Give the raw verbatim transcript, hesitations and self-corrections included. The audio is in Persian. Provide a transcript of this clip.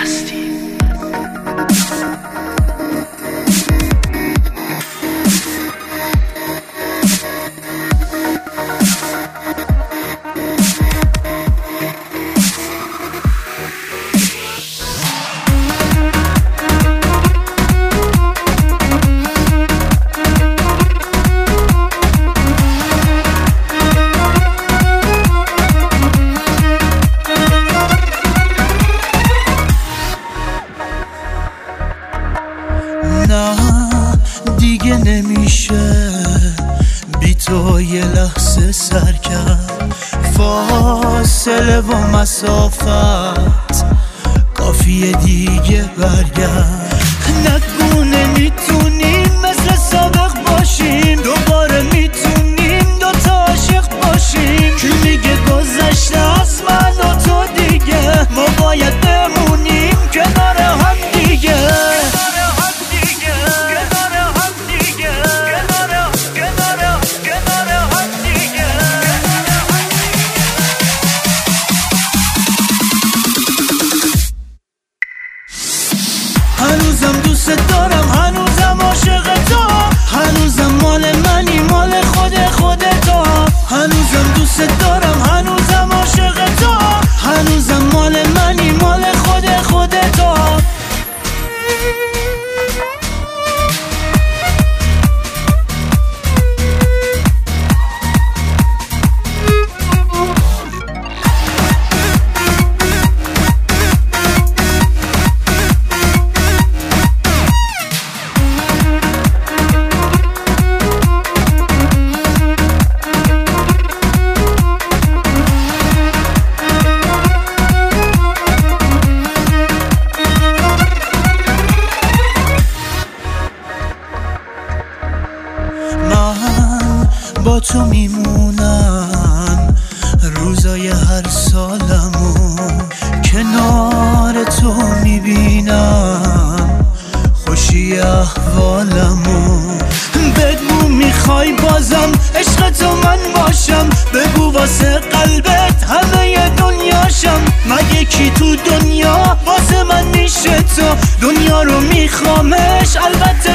هستی. نه دیگه نمیشه بی تو یه لحظه سر کرد، فاصله و مسافت کافیه دیگه برگرد. نگو نمیتونیم مثل سابق باشیم، دوباره میتونیم دوتا عاشق باشیم. کی میگه گذشته از من و تو دیگه، ما باید بمونیم کنار هم دیگه. هنوزم دوست دارم، هنوزم عاشق تو، هنوزم مال منی مال خود خود تو. هنوزم دوست دارم، هنوزم عاشق تو، هنوزم مال منی مال خود خود تو. من با تو میمونم روزای هر سالمو، کنار تو میبینم خوشی احوالمو. بگو میخوای بازم عشق تو من باشم، بگو واسه قلبت همه دنیاشم. مگه کی تو دنیا واسه من میشه تو، دنیا رو میخوامش البته